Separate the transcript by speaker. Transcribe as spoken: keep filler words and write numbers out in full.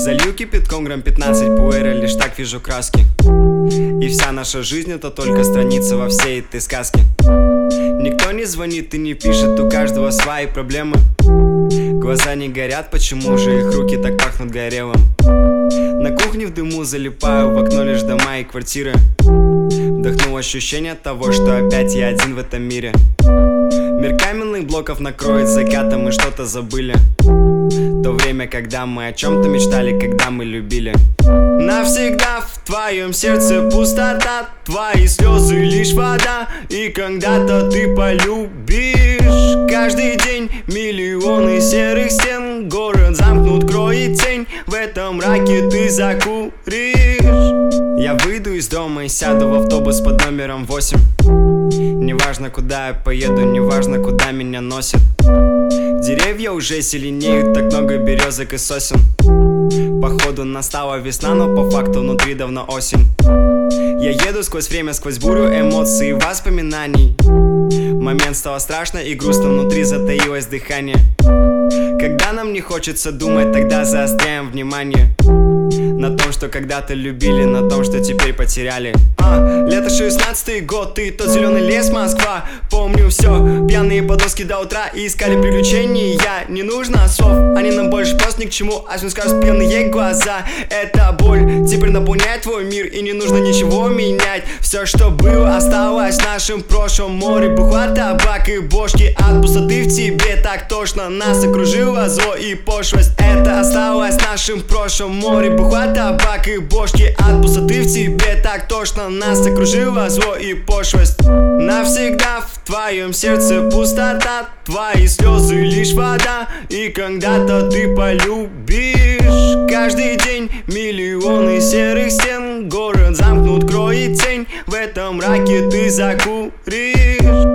Speaker 1: Залью кипятком грамм пятнадцать пуэра, лишь так вижу краски. И вся наша жизнь — это только страница во всей этой сказке. Никто не звонит и не пишет, у каждого свои проблемы. Глаза не горят, почему же их руки так пахнут горелым? На кухне в дыму залипаю, в окно лишь дома и квартиры. Вдохнул ощущение того, что опять я один в этом мире. Мир каменных блоков накроет закатом, мы что-то забыли. То время, когда мы о чем-то мечтали, когда мы любили. Навсегда в твоем сердце пустота, твои слезы лишь вода. И когда-то ты полюбишь. Каждый день миллионы серых стен, город замкнут, кроет тень. В этом мраке ты закуришь. Я выйду из дома и сяду в автобус под номером восемь. Неважно, куда я поеду, неважно, куда меня носит. Деревья уже зеленеют, так много березок и сосен. Походу настала весна, но по факту внутри давно осень. Я еду сквозь время, сквозь бурю эмоций и воспоминаний. Момент стало страшно и грустно, внутри затаилось дыхание. Когда нам не хочется думать, тогда заостряем внимание на том, что когда-то любили, на том, что теперь потеряли. а, Лето шестнадцатый год, и тот зеленый лес, Москва. Помню все, пьяные подростки до утра и искали приключений. Я не нужно слов, они нам больше просто ни к чему. А скажут пьяные глаза, это боль теперь наполняет твой мир, и не нужно ничего менять. Все, что было, осталось в нашем прошлом. Море, бухла, табак и бошки. От пустоты в тебе так тошно, нас окружило зло и пошлость. Это осталось в нашем прошлом. Море, бухла, табак и бошки. От пустоты в тебе так тошно, нас окружило зло и пошлость. Навсегда в твоем сердце пустота, твои слезы лишь вода. И когда-то ты полюбишь. Каждый день миллионы серых стен, город замкнут, кроет тень. В этом мраке ты закуришь.